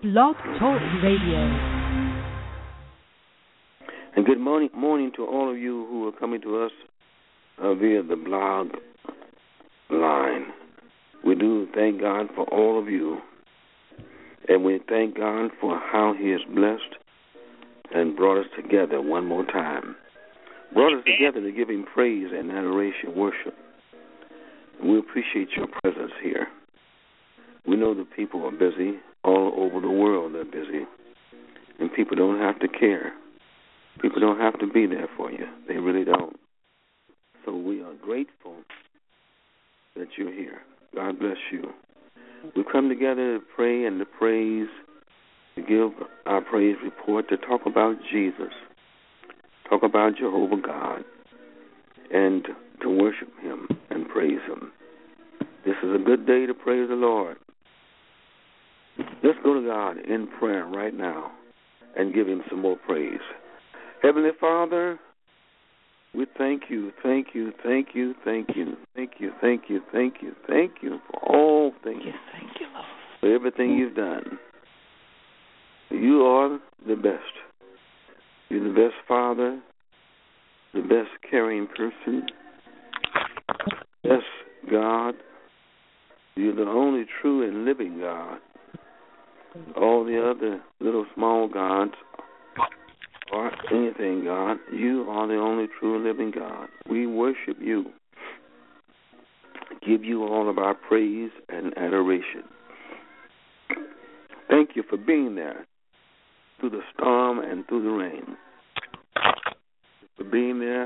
Blog Talk Radio. And good morning to all of you who are coming to us via the blog line. We do thank God for all of you, and we thank God for how He has blessed and brought us together one more time. Brought us together to give Him praise and adoration, worship. And we appreciate your presence here. We know that people are busy. All over the world they're busy. And people don't have to care. People don't have to be there for you. They really don't. So we are grateful that you're here. God bless you. We come together to pray and to praise, to give our praise report, to talk about Jesus, talk about Jehovah God, and to worship Him and praise Him. This is a good day to praise the Lord. Let's go to God in prayer right now and give Him some more praise. Heavenly Father, we thank you for all things. Yes, thank you, Lord. For everything you've done. You are the best. You're the best Father, the best caring person, best God. You're the only true and living God. All the other little small gods or anything, God, you are the only true and living God. We worship you. Give you all of our praise and adoration. Thank you for being there through the storm and through the rain. For being there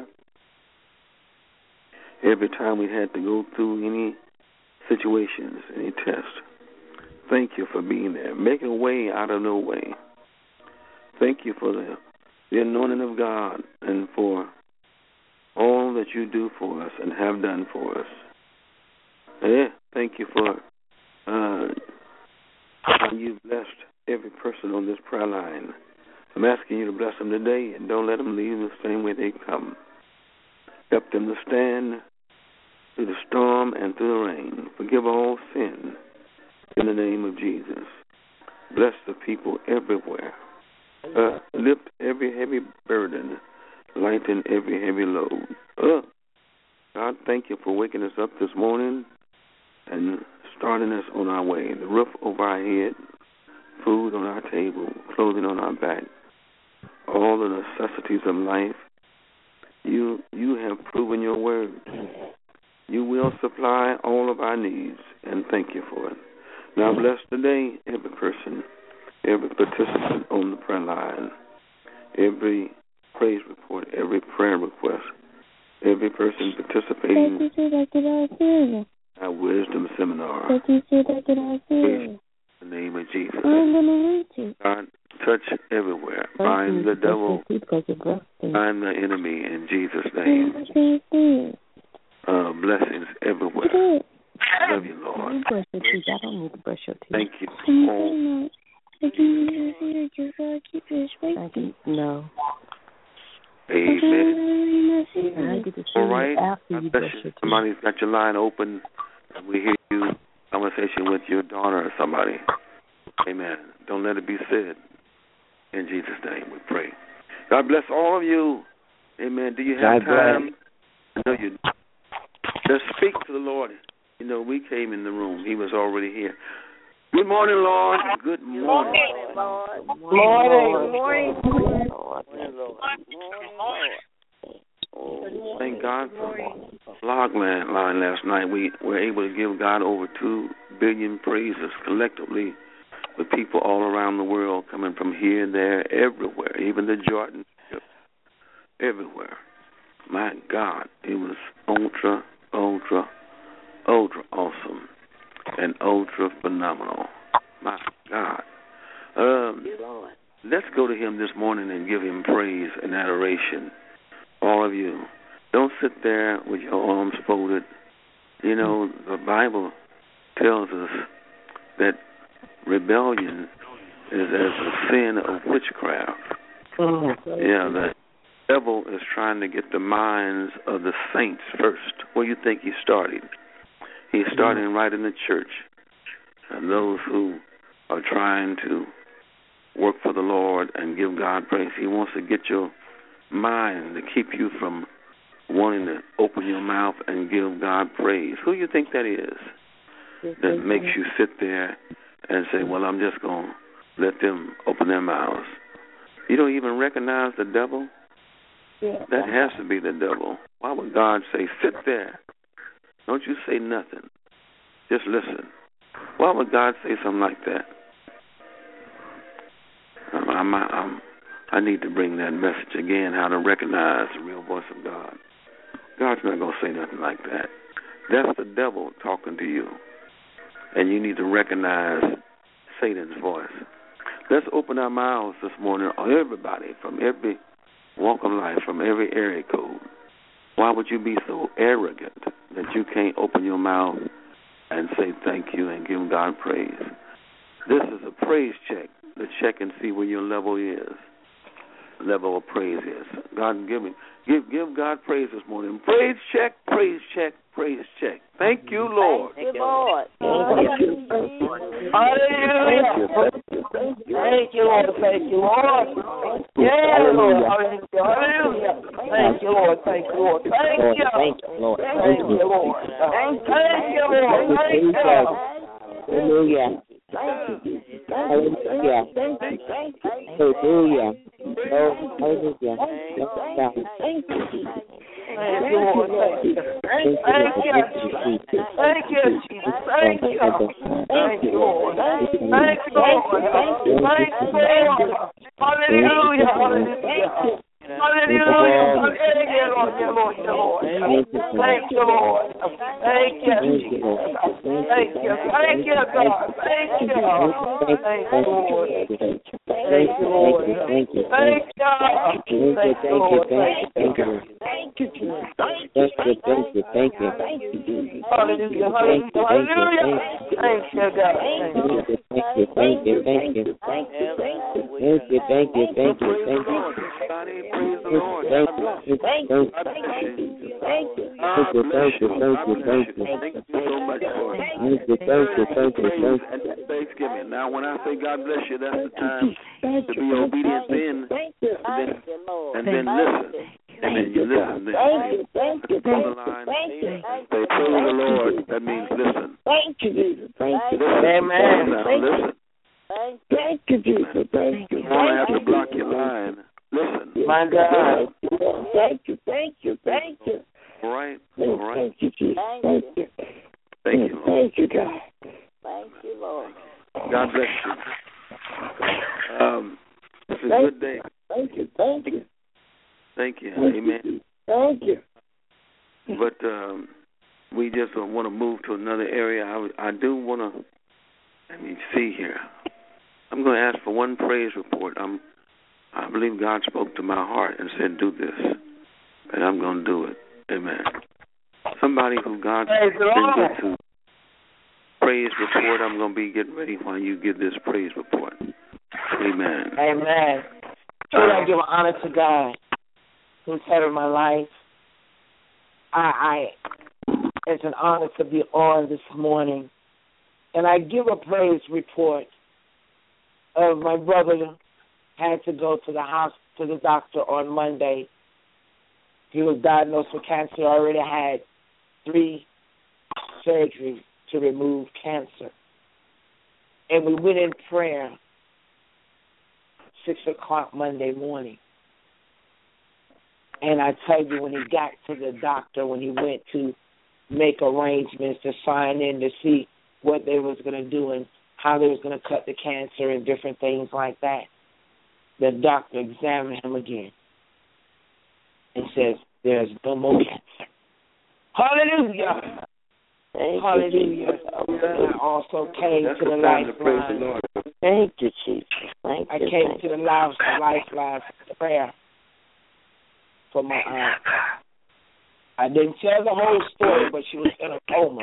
every time we had to go through any situations, any tests. Thank you for being there, making a way out of no way. Thank you for the anointing of God and for all that you do for us and have done for us. Thank you for how you've blessed every person on this prayer line. I'm asking you to bless them today and don't let them leave the same way they come. Help them to stand through the storm and through the rain. Forgive all sin in the name of Jesus. Bless the people everywhere. Lift every heavy burden. Lighten every heavy load. God, thank you for waking us up this morning and starting us on our way. The roof over our head, food on our table, clothing on our back, all the necessities of life. You have proven your word. You will supply all of our needs, and thank you for it. Now bless today every person, every participant on the prayer line, every praise report, every prayer request, every person participating in our wisdom seminar. In the name of Jesus. God, touch everywhere. Bind the devil. Bind the enemy in Jesus' name. Blessings everywhere. I love you, Lord. Thank you. No. Amen. All right. Somebody's got your line open, and we hear you conversation with your daughter or somebody. Amen. Don't let it be said. In Jesus' name we pray. God bless all of you. Amen. Do you have time? I know you. Just speak to the Lord. You know, we came in the room. He was already here. Good morning, Lord. Good morning. Thank God for blog line last night. We were able to give God over 2 billion praises collectively with people all around the world coming from here and there, everywhere, even the Jordan ship, everywhere. My God, it was ultra awesome and ultra phenomenal. My God. Let's go to Him this morning and give Him praise and adoration. All of you. Don't sit there with your arms folded. You know, the Bible tells us that rebellion is as a sin of witchcraft. Yeah, the devil is trying to get the minds of the saints first. Where you think he's starting? He's starting right in the church. And those who are trying to work for the Lord and give God praise. He wants to get your mind to keep you from wanting to open your mouth and give God praise. Who do you think that is that makes you sit there and say, well, I'm just going to let them open their mouths? You don't even recognize the devil? That has to be the devil. Why would God say, sit there? Don't you say nothing. Just listen. Why would God say something like that? I need to bring that message again, how to recognize the real voice of God. God's not going to say nothing like that. That's the devil talking to you. And you need to recognize Satan's voice. Let's open our mouths this morning, everybody, from every walk of life, from every area code. Why would you be so arrogant that you can't open your mouth and say thank you and give God praise? This is a praise check to check and see where your level is. Level of praise is. God, give God praise this morning. Praise check, praise check, praise check. Thank you, Lord. Thank you, Lord. Hallelujah. Thank you, Lord. Thank you, Lord. Yeah, Lord. Hallelujah. Thank you, Lord. Thank you, Lord. Thank you. Thank you, Lord. Thank you, Lord. Thank you, Lord. Thank you. Hallelujah. Hallelujah. Hallelujah. Oh, hallelujah. Thank you, Lord. Thank you. Thank you, Jesus. Thank you. Thank you, Lord. Thank you, Lord. Thank you, Lord. Hallelujah. Hallelujah. Hallelujah. Hallelujah, Lord. Thank you, Lord. Thank you, Jesus. Thank you. Thank you, God. Thank you. Thank you, Lord. Thank you, Lord. Thank you. Thank you. Thank you, Lord. Thank you. Thank you, Jesus. Thank you. Hallelujah. Hallelujah. Thank you, God. Thank you. Praise the Lord. Thank you so much for Thanksgiving. Now, when I say God bless you, that's the time to be obedient then, and then listen. And then you listen. Thank you. On the line. Say, praise the Lord. That means listen. Thank you, Jesus. Thank you. Amen. Now, listen. Thank you, Jesus. Thank you. You don't have to block your line. Listen. My God. Thank you. All right. Thank you, Jesus. Thank you. Thank you, Lord. Thank you, God. Thank you, Lord. God bless you. It's a good day. Thank you. Thank you. Amen. Thank you. But we just want to move to another area. I do want to, let me see here. I'm going to ask for one praise report. I believe God spoke to my heart and said, do this. And I'm going to do it. Amen. Somebody who God's been good to. Praise report. I'm going to be getting ready while you give this praise report. Amen. Amen. Should I give honor to God, who's head of my life? It's an honor to be on this morning. And I give a praise report of my brother had to go to the doctor on Monday. He was diagnosed with cancer. Already had 3 surgeries to remove cancer. And we went in prayer 6 o'clock Monday morning. And I tell you, when he got to the doctor, when he went to make arrangements to sign in to see what they was going to do and how they was going to cut the cancer and different things like that, the doctor examined him again and says, there's no more cancer. Hallelujah. Hallelujah. I also came to the Lifeline. Thank you, Jesus. I came to the Lifeline prayer for my aunt. I didn't tell the whole story, but she was in a coma.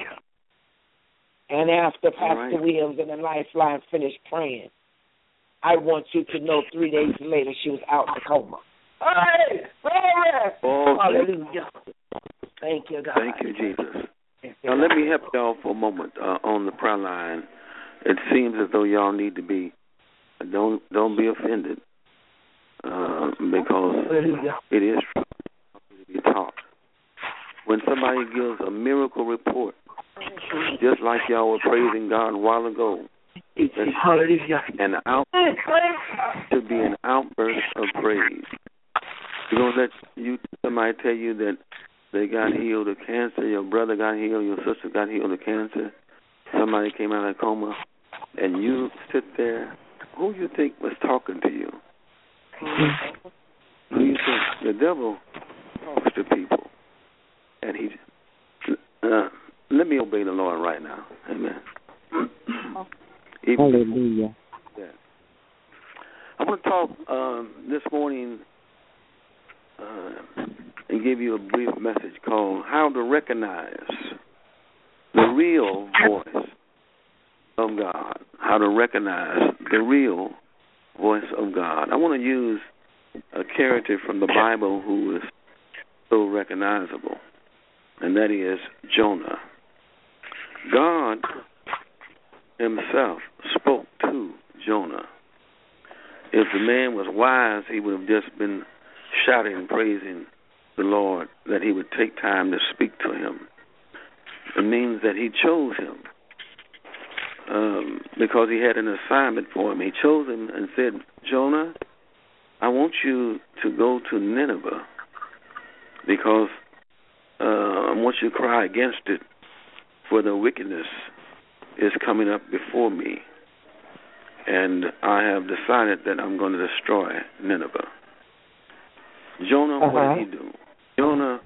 And after Pastor Williams and the Lifeline finished praying, I want you to know 3 days later she was out the coma. Hey, glory! Hallelujah. Thank you, God. Thank you, Jesus. Now let me help y'all for a moment on the prayer line. It seems as though y'all need to be Don't be offended, because it is true to be taught. When somebody gives a miracle report, just like y'all were praising God a while ago, should be an outburst of praise. You're going to let somebody tell you that they got healed of cancer, your brother got healed, your sister got healed of cancer, somebody came out of a coma, and you sit there. Who do you think was talking to you? Who do you think? The devil talks to people. And let me obey the Lord right now. Amen. Hallelujah. I want to talk this morning and give you a brief message called How to Recognize the Real Voice of God. How to recognize the real voice of God. I want to use a character from the Bible who is so recognizable, and that is Jonah. God himself spoke to Jonah. If the man was wise, he would have just been shouting and praising the Lord, that he would take time to speak to him. It means that he chose him because he had an assignment for him. He chose him and said, Jonah, I want you to go to Nineveh because I want you to cry against it, for the wickedness is coming up before me, and I have decided that I'm going to destroy Nineveh. Jonah, what did he do? Jonah,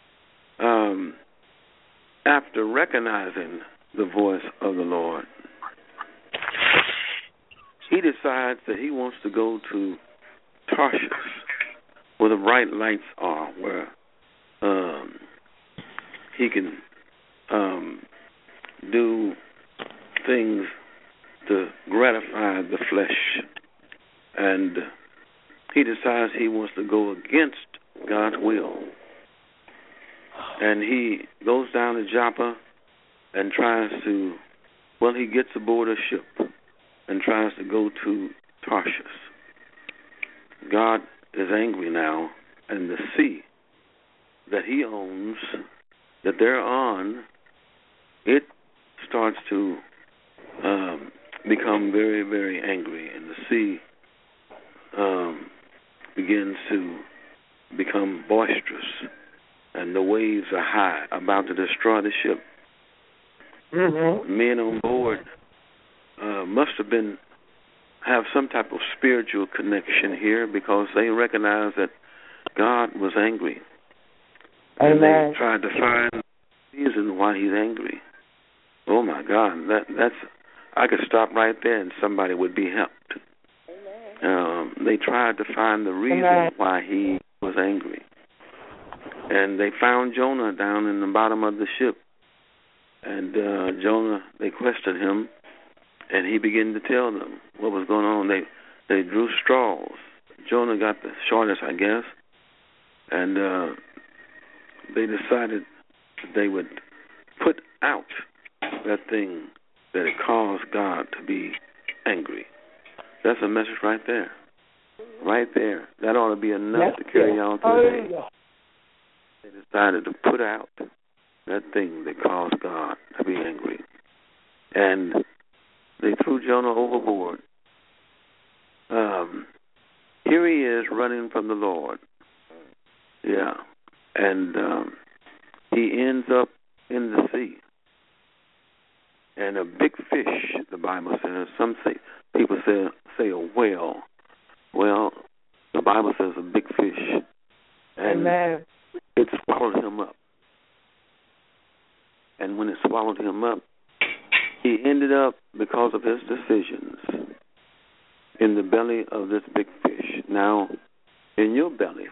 after recognizing the voice of the Lord, he decides that he wants to go to Tarshish, where the bright lights are, where he can do things to gratify the flesh. And he decides he wants to go against God's will. And he goes down to Joppa and he gets aboard a ship and tries to go to Tarshish. God is angry now, and the sea that he owns, that they're on, it starts to become very, very angry, and the sea begins to become boisterous, and the waves are high, about to destroy the ship. Mm-hmm. Men on board must have some type of spiritual connection here, because they recognize that God was angry. And they tried to find the reason why he's angry. Oh my God, that's I could stop right there and somebody would be helped. They tried to find the reason why he was angry. And they found Jonah down in the bottom of the ship. And Jonah, they questioned him, and he began to tell them what was going on. They drew straws. Jonah got the shortest, I guess. And they decided that they would put out that thing that it caused God to be angry. That's a message right there. Right there. That ought to be enough to carry on today. They decided to put out that thing that caused God to be angry. And they threw Jonah overboard. Here he is running from the Lord. Yeah. And he ends up in the sea. And a big fish, the Bible says, people say a whale. Well, the Bible says a big fish. And it swallowed him up. And when it swallowed him up, he ended up, because of his decisions, in the belly of this big fish. Now, in your belly,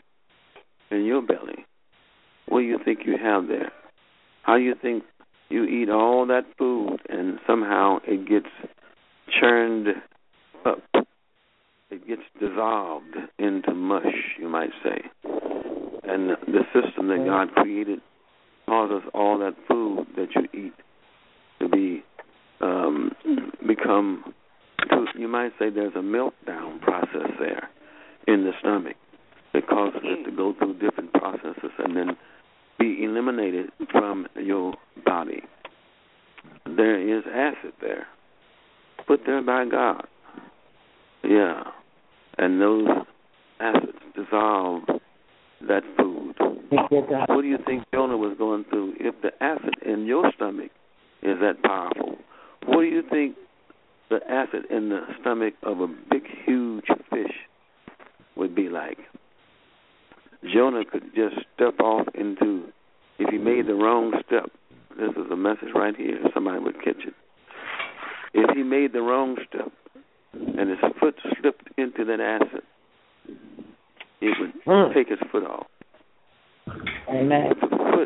what do you think you have there? How do you think you eat all that food and somehow it gets churned up? It gets dissolved into mush, you might say. And the system that God created causes all that food that you eat to become you might say there's a meltdown process there in the stomach that causes it to go through different processes and then be eliminated from your body. There is acid there, put there by God. Yeah. And those acids dissolve that food. What do you think Jonah was going through? If the acid in your stomach is that powerful, what do you think the acid in the stomach of a big, huge fish would be like? Jonah could just step off into, if he made the wrong step, this is a message right here, somebody would catch it. If he made the wrong step and his foot slipped into that acid, it would take his foot off. Amen. If the foot,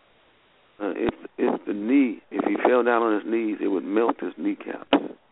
if the knee, if he fell down on his knees, it would melt his kneecaps.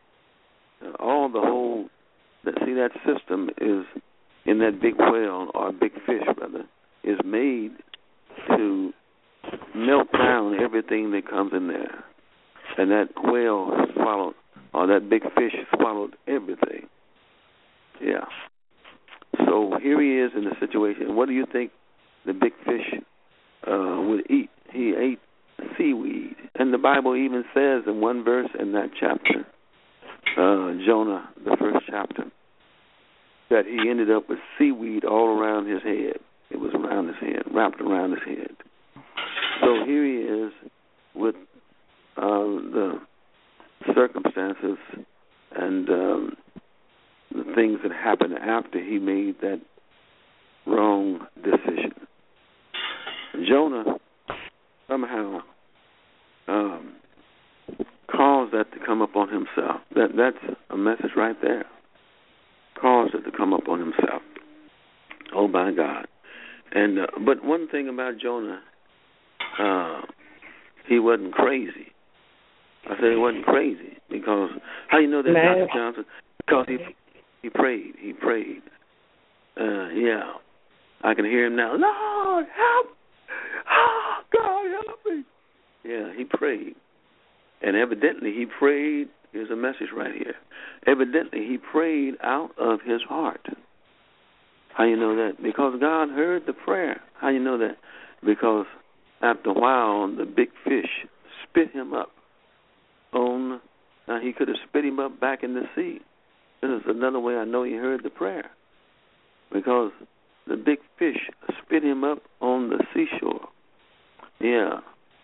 See, that system is in that big whale or big fish, rather, is made to melt down everything that comes in there. And that whale swallowed, or that big fish swallowed everything. Yeah. So here he is in the situation. What do you think the big fish would eat? He ate seaweed. And the Bible even says in one verse in that chapter, Jonah, the first chapter, that he ended up with seaweed all around his head. It was around his head, wrapped around his head. So here he is with the circumstances and the things that happened after he made that wrong decision. Jonah somehow caused that to come upon himself. That's a message right there. Caused it to come upon himself. Oh, my God. And but one thing about Jonah, he wasn't crazy. I said he wasn't crazy because, how you know that, Dr. Johnson? Because he prayed. He prayed. Yeah. I can hear him now. Lord, help! Oh, God, help me. Yeah, he prayed. And evidently he prayed. Here's a message right here. Evidently he prayed out of his heart. How you know that? Because God heard the prayer. How you know that? Because after a while, the big fish spit him up. Now he could have spit him up back in the sea. This is another way I know he heard the prayer. Because the big fish spit him up on the seashore. Yeah.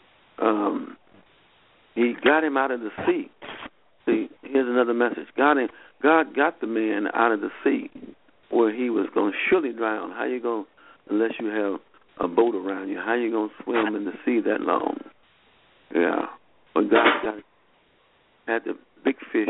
He got him out of the sea. See, here's another message. God got the man out of the sea where he was going to surely drown. How you going to, unless you have a boat around you, how you going to swim in the sea that long? Yeah. But God had the big fish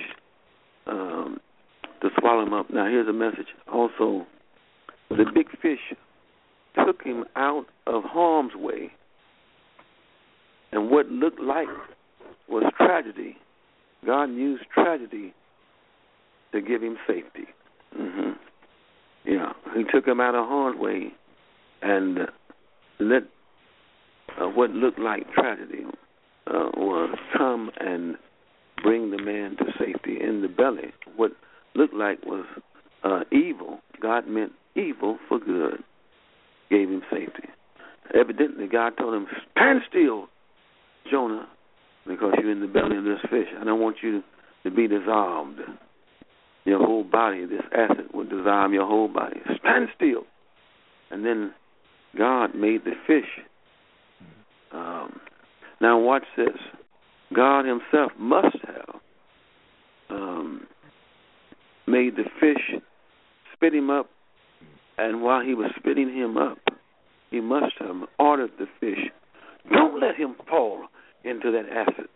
to swallow him up. Now, here's a message. Also, the big fish took him out of harm's way. And what looked like was tragedy, God used tragedy to give him safety. Mm-hmm. Yeah, he took him out of harm's way and let what looked like tragedy was come and bring the man to safety. In the belly, what looked like was evil, God meant evil for good, gave him safety. Evidently, God told him, stand still, Jonah, because you're in the belly of this fish. I don't want you to be dissolved. Your whole body, this acid will dissolve your whole body. Stand still. And then God made the fish. Now watch this. God himself must have made the fish spit him up, and while he was spitting him up, he must have ordered the fish, don't let him fall into that acid.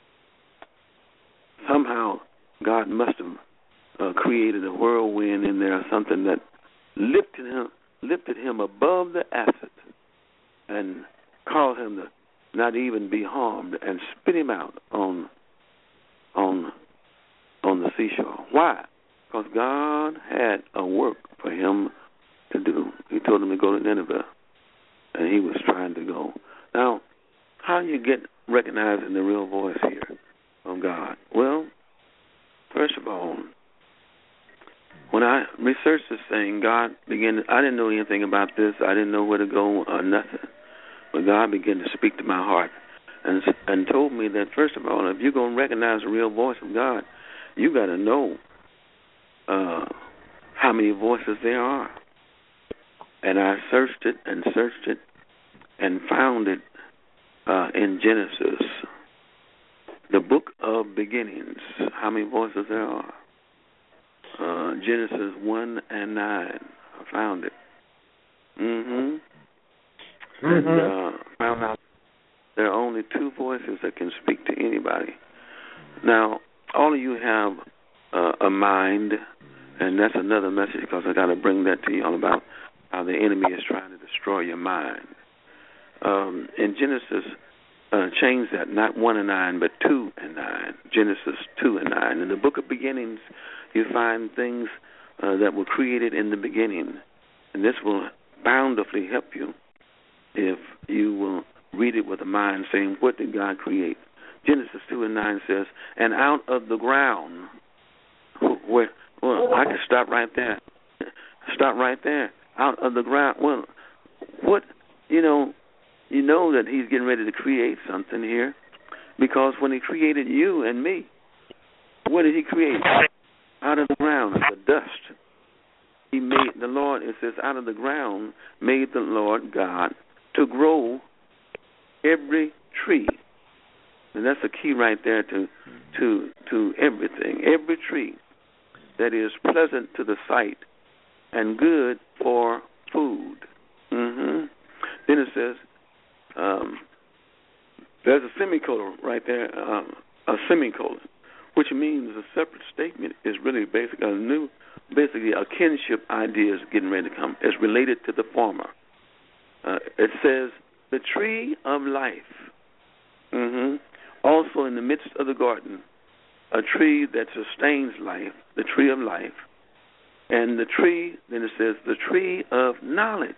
Somehow God must have created a whirlwind in there, something that lifted him above the acid and caused him to not even be harmed and spit him out on the seashore. Why? Because God had a work for him to do. He told him to go to Nineveh, and he was trying to go. Now, how do you get recognizing the real voice here of God? Well, first of all, when I researched this thing, God began I didn't know anything about this. I didn't know where to go or nothing. But God began to speak to my heart and told me that, first of all, if you're going to recognize the real voice of God, you got to know how many voices there are. And I searched it and found it in Genesis, the book of beginnings, how many voices there are. Genesis 1 and 9. I found it. And found out there are only two voices that can speak to anybody. Now, all of you have a mind, and that's another message because I got to bring that to you all about how the enemy is trying to destroy your mind. In Genesis, change that, not 1 and 9, but 2 and 9. Genesis 2 and 9. In the book of beginnings, you find things that were created in the beginning, and this will bountifully help you if you will read it with a mind saying, what did God create? Genesis 2 and 9 says, and out of the ground, I can stop right there. Stop right there. Out of the ground. Well, what, you know that he's getting ready to create something here, because when he created you and me, what did he create? Out of the ground, the dust. He made the Lord, it says, out of the ground made the Lord God to grow every tree. And that's a key right there to everything. Every tree that is pleasant to the sight and good for food. Then it says, there's a semicolon right there, a semicolon, which means a separate statement is really basically a kinship idea is getting ready to come. It's related to the former. It says, the tree of life. Also in the midst of the garden, a tree that sustains life, the tree of life. And the tree, then it says, the tree of knowledge.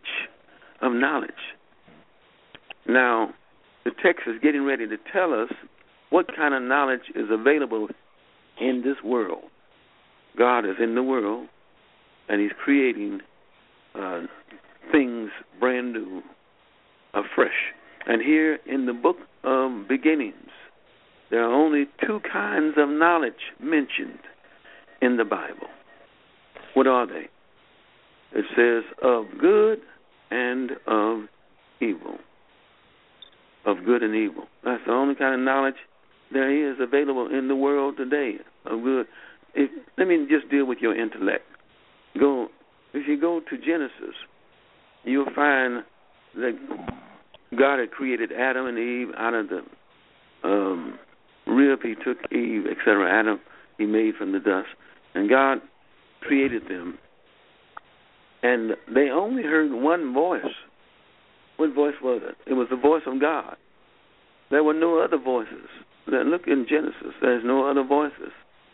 Now, the text is getting ready to tell us what kind of knowledge is available in this world. God is in the world, and he's creating things brand new, afresh. And here in the book of beginnings, there are only two kinds of knowledge mentioned in the Bible. What are they? It says of good and of evil. Of good and evil. That's the only kind of knowledge there is available in the world today. Of good. Let me just deal with your intellect. If you go to Genesis, you'll find that God had created Adam and Eve out of the rib. He took Eve, etc. Adam, he made from the dust. And God created them. And they only heard one voice. What voice was it? It was the voice of God. There were no other voices. Look in Genesis. There's no other voices.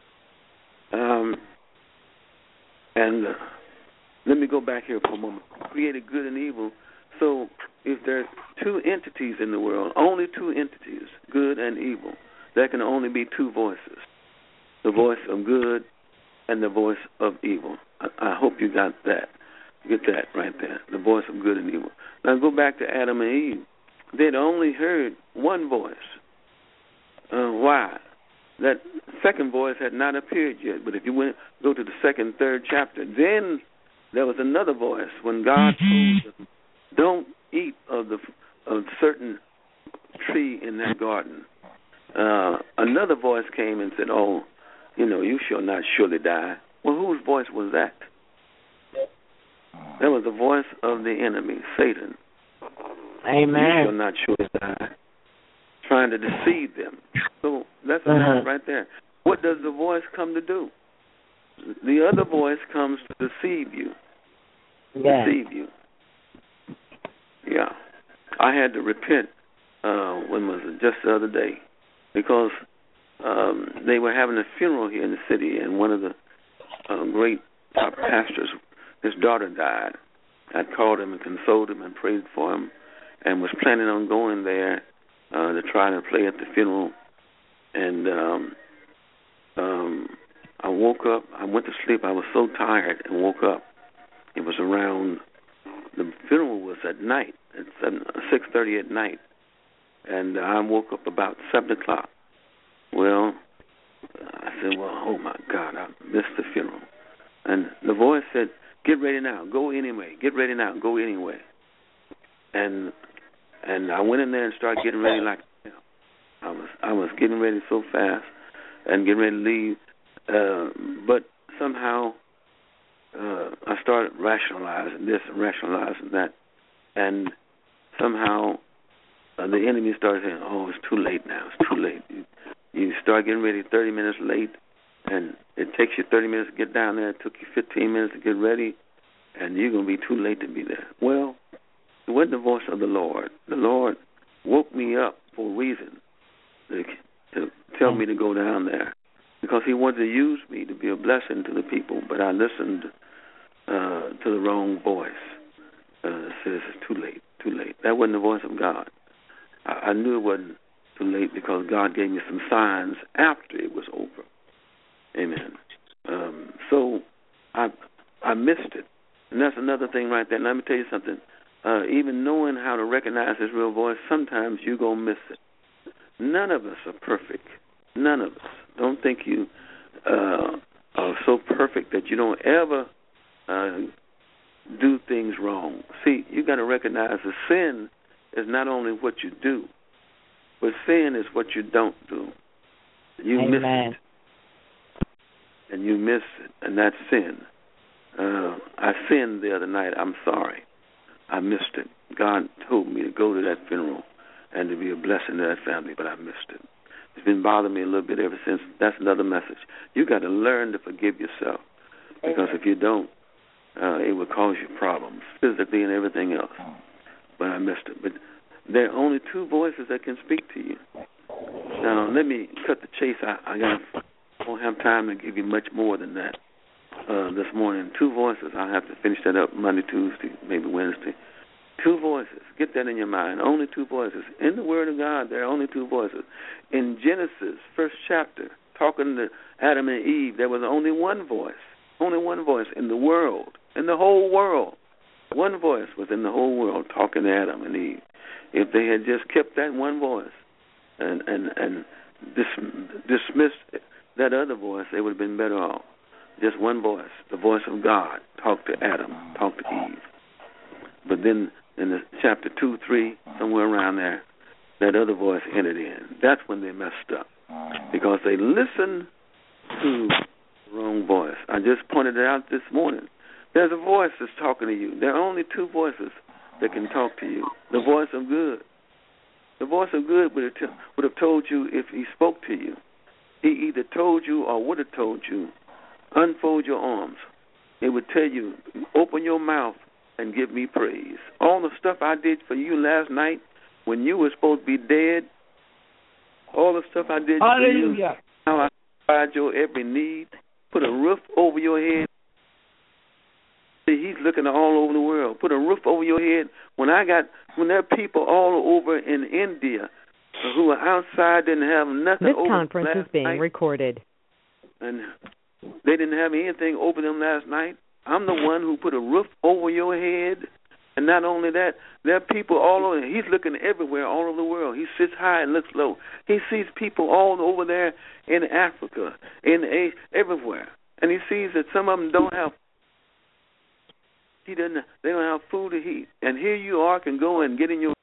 And let me go back here for a moment. Created good and evil. So if there's two entities in the world, only two entities, good and evil, there can only be two voices. The voice of good and the voice of evil. I hope you got that. Get that right there. The voice of good and evil. Now go back to Adam and Eve. They'd only heard one voice. Why? That second voice had not appeared yet. But if you go to the second, third chapter, then there was another voice when God told them, don't eat of certain tree in that garden. Another voice came and said, you shall not surely die. Well, whose voice was that? That was the voice of the enemy, Satan. Amen. You shall not surely die. Trying to deceive them. So that's enough right there. What does the voice come to do? The other voice comes to deceive you. Yeah. Deceive you. Yeah. I had to repent, when was it? Just the other day. Because they were having a funeral here in the city, and one of the great top pastors, his daughter died. I called him and consoled him and prayed for him, and was planning on going there to try to play at the funeral. And I woke up. I went to sleep. I was so tired and woke up. It was around, the funeral was at night, at 6:30 at night. And I woke up about 7 o'clock. Well, I said, well, oh, my God, I missed the funeral. And the voice said, get ready now. Go anyway. Get ready now. Go anyway. And I went in there and started getting ready like I was getting ready so fast and getting ready to leave. But somehow I started rationalizing this and rationalizing that. And somehow the enemy started saying, oh, it's too late now. It's too late. You start getting ready 30 minutes late, and it takes you 30 minutes to get down there. It took you 15 minutes to get ready, and you're going to be too late to be there. Well, it wasn't the voice of the Lord. The Lord woke me up for a reason, to tell me to go down there, because he wanted to use me to be a blessing to the people, but I listened to the wrong voice. It says it's too late, too late. That wasn't the voice of God. I knew it wasn't too late because God gave me some signs after it was over. Amen. So I missed it. And that's another thing right there. And let me tell you something. Even knowing how to recognize his real voice, sometimes you're going to miss it. None of us are perfect. None of us. Don't think you are so perfect that you don't ever do things wrong. See, you got to recognize that sin is not only what you do, but sin is what you don't do. You miss it. And you miss it, and that's sin. I sinned the other night. I'm sorry. I missed it. God told me to go to that funeral and to be a blessing to that family, but I missed it. It's been bothering me a little bit ever since. That's another message. You got to learn to forgive yourself, because if you don't, it will cause you problems physically and everything else. But I missed it. But there are only two voices that can speak to you. Now, let me cut the chase. I won't have time to give you much more than that this morning. Two voices. I'll have to finish that up Monday, Tuesday, maybe Wednesday. Two voices. Get that in your mind. Only two voices. In the Word of God, there are only two voices. In Genesis, first chapter, talking to Adam and Eve, there was only one voice. Only one voice in the world. In the whole world. One voice was in the whole world talking to Adam and Eve. If they had just kept that one voice and dismissed that other voice, they would have been better off. Just one voice, the voice of God, talked to Adam, talked to Eve. But then in the chapter 2, 3, somewhere around there, that other voice entered in. That's when they messed up, because they listened to the wrong voice. I just pointed it out this morning. There's a voice that's talking to you. There are only two voices that can talk to you. The voice of good. The voice of good would have told you if he spoke to you. He either told you or would have told you, unfold your arms. It would tell you, open your mouth and give me praise. All the stuff I did for you last night when you were supposed to be dead, all the stuff I did for you, how I supplied your every need, put a roof over your head. See, he's looking all over the world. Put a roof over your head. When there are people all over in India who are outside, didn't have nothing This over conference last is being night, recorded. and they didn't have anything over them last night. I'm the one who put a roof over your head. And not only that, there are people all over. He's looking everywhere, all over the world. He sits high and looks low. He sees people all over there in Africa, in Asia, everywhere. And he sees that some of them don't have. They don't have food to eat. And here you are, can go and get in your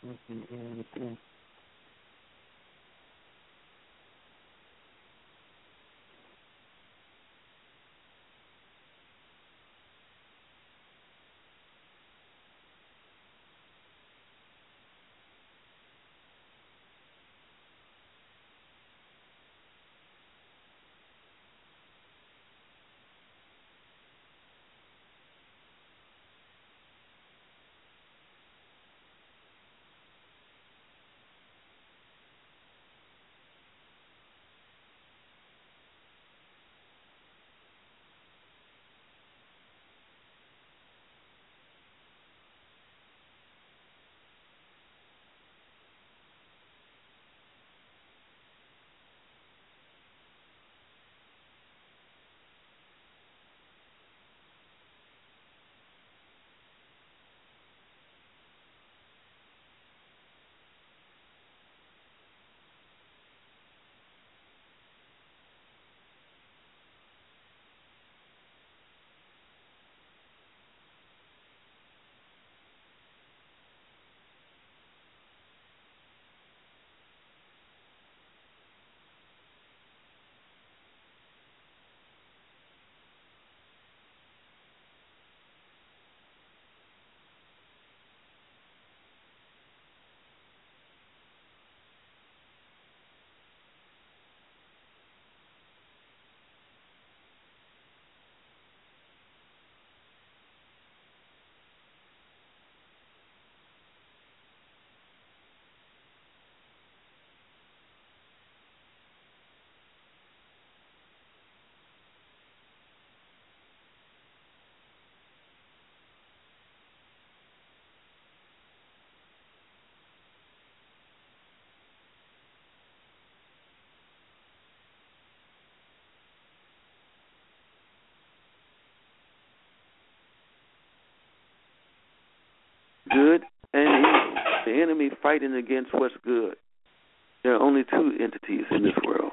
Good and evil. The enemy fighting against what's good. There are only two entities in this world.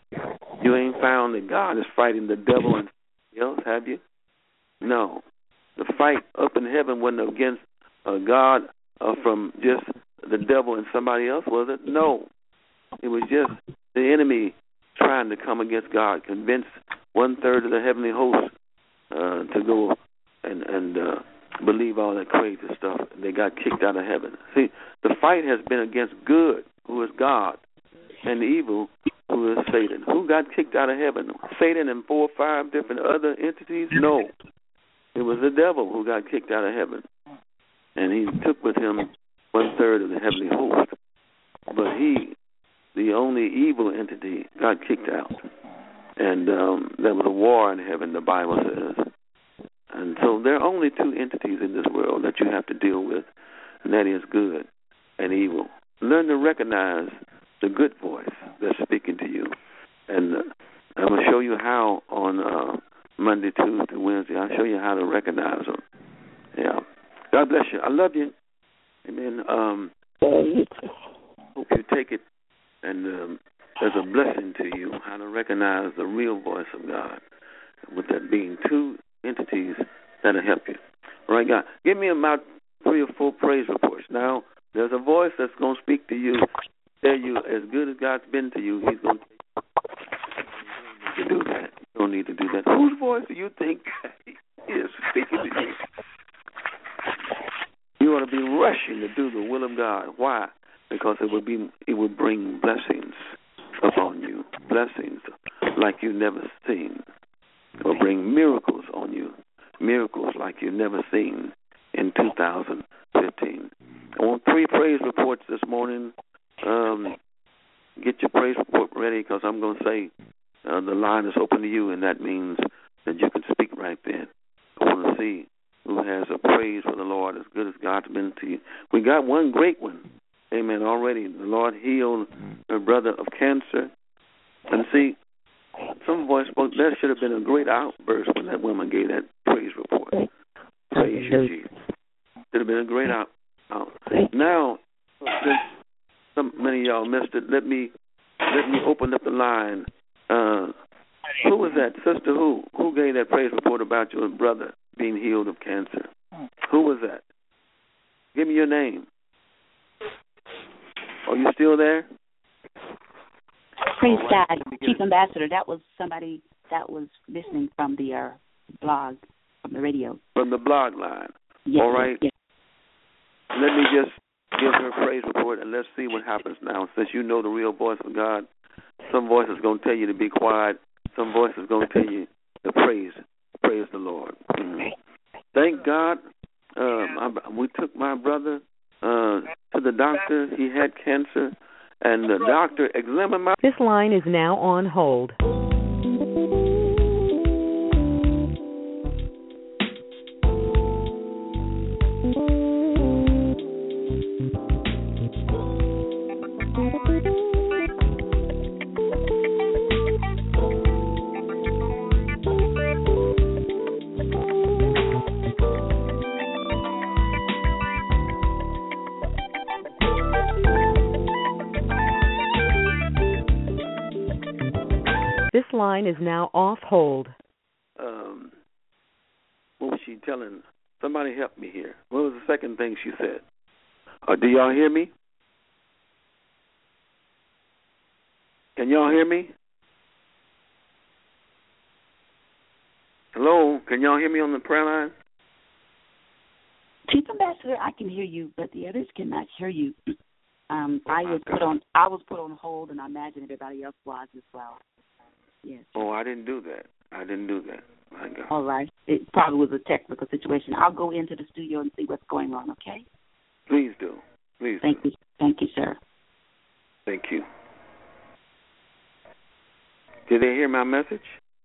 You ain't found that God is fighting the devil and somebody else, have you? No. The fight up in heaven wasn't against God from just the devil and somebody else, was it? No. It was just the enemy trying to come against God, convince 1/3 of the heavenly host to go and believe all that crazy stuff. They got kicked out of heaven. See, the fight has been against good, who is God, and evil, who is Satan. Who got kicked out of heaven? Satan and 4 or 5 different other entities? No. It was the devil who got kicked out of heaven. And he took with him 1/3 of the heavenly host. But he, the only evil entity, got kicked out. And there was a war in heaven, the Bible says. And so there are only two entities in this world that you have to deal with, and that is good and evil. Learn to recognize the good voice that's speaking to you. And I'm going to show you how on Monday, Tuesday, Wednesday. I'll show you how to recognize them. Yeah. God bless you. I love you. Amen. Hope you take it and as a blessing to you, how to recognize the real voice of God, with that being two entities that'll help you. All right, God, give me about 3 or 4 praise reports. Now, there's a voice that's going to speak to you, tell you as good as God's been to you, he's going to do that. You don't need to do that. Whose voice do you think is speaking to you? You ought to be rushing to do the will of God. Why? Because it would bring blessings upon you, blessings like you've never seen. It will bring miracles on you, miracles like you've never seen in 2015. I want 3 praise reports this morning. Get your praise report ready, because I'm going to say the line is open to you, and that means that you can speak right then. I want to see who has a praise for the Lord as good as God's been to you. We got one great one. Amen. Already the Lord healed her brother of cancer. And see, some voice spoke. There should have been a great outburst when that woman gave that praise report. Praise you, Jesus. Should have been a great out. Now, since many of y'all missed it, let me open up the line. Who was that? Sister who? Who gave that praise report about your brother being healed of cancer? Who was that? Give me your name. Are you still there? Praise God. Chief Ambassador, that was somebody that was listening from the blog, from the radio. From the blog line. Yes, all right. Yes. Let me just give her a praise report, and let's see what happens now. Since you know the real voice of God, some voice is going to tell you to be quiet. Some voice is going to tell you to praise the Lord. Thank God. We took my brother to the doctor. He had cancer, and the doctor examined my... This line is now on hold. This line is now off hold. What was she telling? Somebody help me here. What was the second thing she said? Do y'all hear me? Can y'all hear me? Hello? Can y'all hear me on the prayer line? Chief Ambassador, I can hear you, but the others cannot hear you. I was put on hold, and I imagine everybody else was as well. Yes. Oh, I didn't do that. My God. All right. It probably was a technical situation. I'll go into the studio and see what's going on, okay? Please do. Thank you. Thank you, sir. Thank you. Did they hear my message?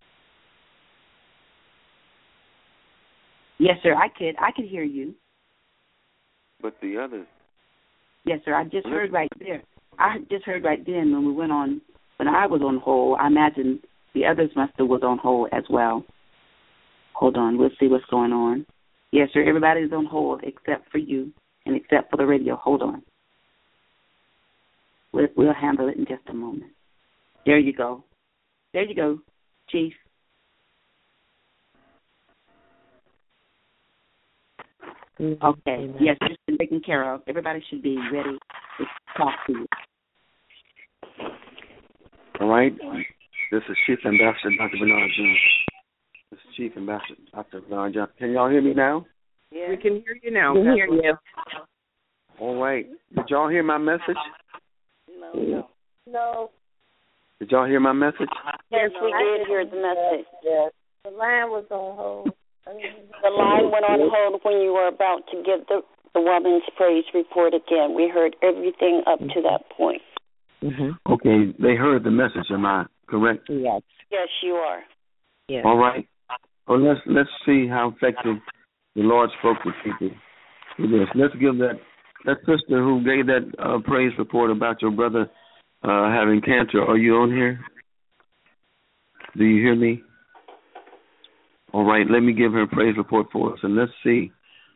Yes, sir. I could hear you. But the others? Yes, sir. I just heard right there. I just heard right then when we went on, when I was on hold, I imagine the others must have was on hold as well. Hold on. We'll see what's going on. Yes, sir. Everybody's on hold except for you and except for the radio. Hold on. We'll handle it in just a moment. There you go. There you go, Chief. Okay. Yes, it's been taken care of. Everybody should be ready to talk to you. All right. This is Chief Ambassador Dr. Bernard Jones. This is Chief Ambassador Dr. Bernard Jones. Can y'all hear me now? Yeah. We can hear you now. We can hear you. All right. Did y'all hear my message? No. Did y'all hear my message? Yes, we did hear the message. Yes. The line was on hold. The line went on hold when you were about to give the woman's praise report again. We heard everything up to that point. Mm-hmm. Okay, they heard the message. Am I correct? Yes. Yes, you are. Yes. All right. Well, let's see how effective the Lord spoke to people with this. Let's give that sister who gave that praise report about your brother having cancer. Are you on here? Do you hear me? All right, let me give her a praise report for us, and let's see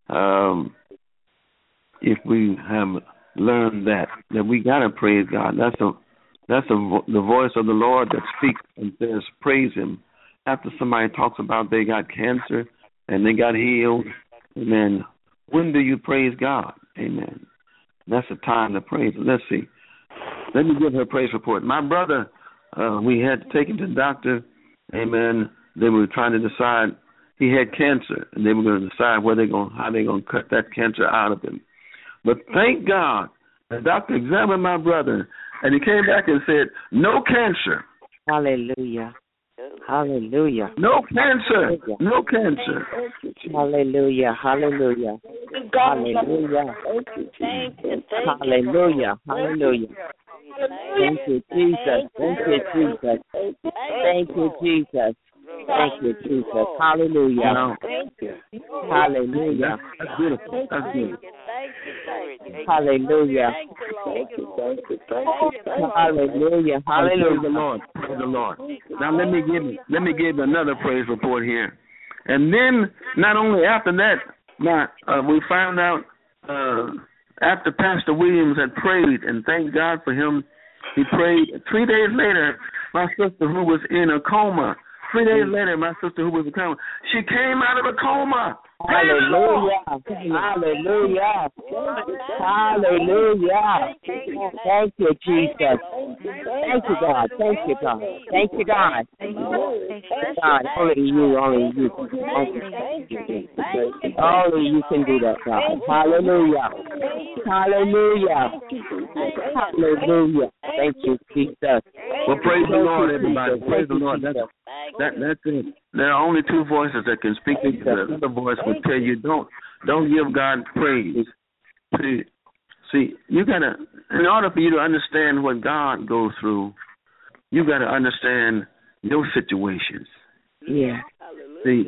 if we have learned that we gotta praise God. That's the voice of the Lord that speaks and says, praise Him. After somebody talks about they got cancer and they got healed, amen. When do you praise God? Amen. That's the time to praise Him. Let's see. Let me give her a praise report. My brother, we had to take him to the doctor. Amen. They were trying to decide he had cancer, and they were going to decide how they're going to cut that cancer out of him. But thank God, the doctor examined my brother, and he came back and said, no cancer. Hallelujah. Hallelujah. No cancer. No cancer. Hallelujah. Hallelujah. Hallelujah. Hallelujah. Hallelujah. Thank you, Jesus. Thank you, Jesus. Thank you, Jesus. Thank you, Jesus. Hallelujah. Hallelujah. That's beautiful. That's beautiful. Hallelujah. Hallelujah. Hallelujah. Praise the Lord. Now let me give another praise report here. And then not only after that, we found out after Pastor Williams had prayed, and thank God for him, he prayed. 3 days later, my sister who was in a coma, 3 days later, my sister who was in a coma, she came out of a coma. Hallelujah. Hallelujah. Hallelujah. Thank you, Jesus. Thank you, God. Thank you, God. Thank you, God. God, only you. Only you can do that, God. Hallelujah. Hallelujah. Hallelujah. Thank you, Jesus. Well, praise the Lord, everybody. Praise the Lord. That's it. There are only two voices that can speak to you. The other voice will tell you, don't give God praise. See, you gotta, in order for you to understand what God goes through, you gotta understand your situations. Yeah. See,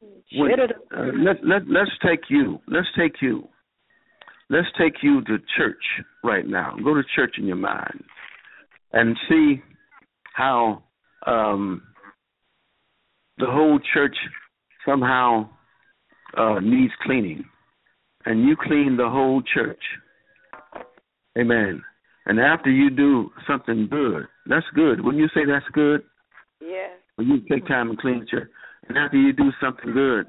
let's take you. Let's take you to church right now. Go to church in your mind and see how the whole church somehow needs cleaning, and you clean the whole church. Amen. And after you do something good, that's good. When you say that's good, yeah. When you take time and clean the church, and after you do something good,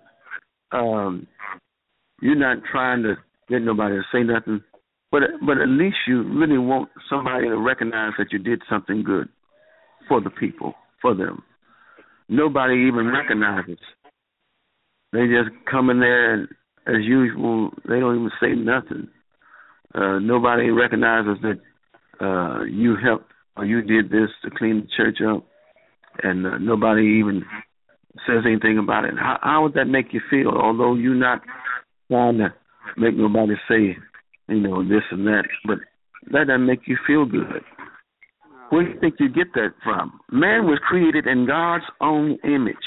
you're not trying to get nobody to say nothing, but at least you really want somebody to recognize that you did something good for the people, for them. Nobody even recognizes. They just come in there and, as usual, they don't even say nothing. Nobody recognizes that you helped or you did this to clean the church up, and nobody even says anything about it. How would that make you feel? Although you're not trying to make nobody say, this and that, but that doesn't make you feel good. Where do you think you get that from? Man was created in God's own image,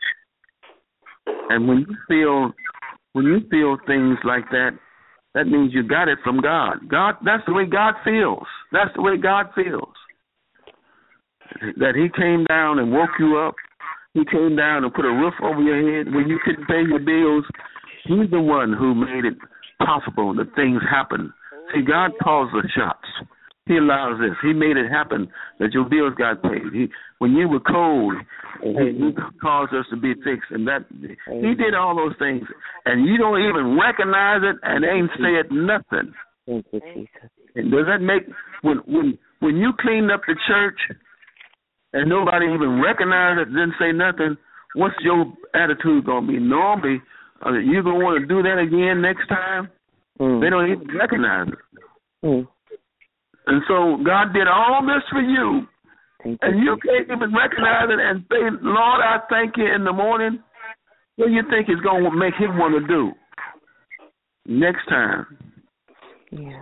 and when you feel things like that, that means you got it from God. God, that's the way God feels. That's the way God feels. That He came down and woke you up. He came down and put a roof over your head when you couldn't pay your bills. He's the one who made it possible that things happen. See, God calls the shots. He allows this. He made it happen that your bills got paid. When you were cold, He caused us to be fixed, and that He did all those things, and you don't even recognize it and ain't said nothing. Thank you, Jesus. And does that make when you cleaned up the church and nobody even recognized it, didn't say nothing? What's your attitude gonna be? Normally, you gonna want to do that again next time? They don't even recognize it. And so God did all this for you, and you can't even recognize it and say, Lord, I thank you in the morning. What do you think is going to make Him want to do next time? Yes.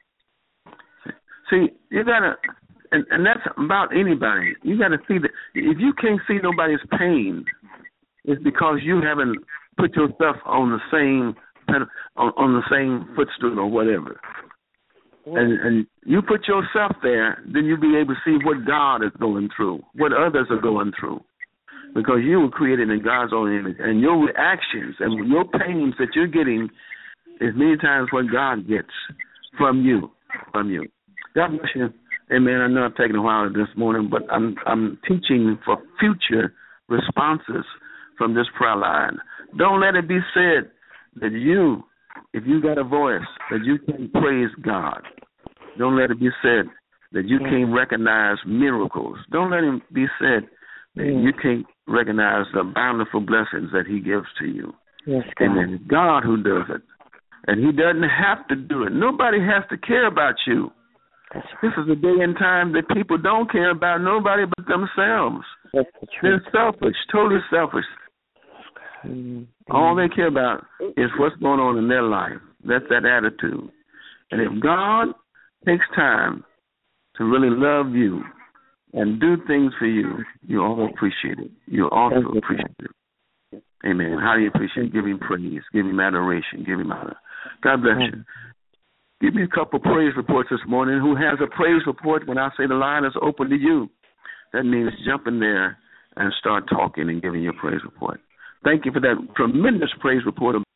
See, you got to, and that's about anybody. You got to see that if you can't see nobody's pain, it's because you haven't put yourself on the same footstool or whatever. And you put yourself there, then you'll be able to see what God is going through, what others are going through. Because you were created in God's own image. And your reactions and your pains that you're getting is many times what God gets from you. God bless you. Amen. I know I've taken a while this morning, but I'm teaching for future responses from this prayer line. Don't let it be said that if you got a voice, that you can praise God. Don't let it be said that you can't recognize miracles. Don't let it be said that you can't recognize the bountiful blessings that He gives to you. Yes, God. And it's God who does it. And He doesn't have to do it. Nobody has to care about you. That's right. This is a day and time that people don't care about nobody but themselves. That's the truth. They're selfish, totally selfish. All they care about is what's going on in their life. That's that attitude. And if God takes time to really love you and do things for you, you all appreciate it. You also appreciate it. Amen. How do you appreciate it? Give Him praise. Give Him adoration. Give Him honor. God bless you. Give me a couple of praise reports this morning. Who has a praise report when I say the line is open to you? That means jump in there and start talking and giving your praise report. Thank you for that tremendous praise report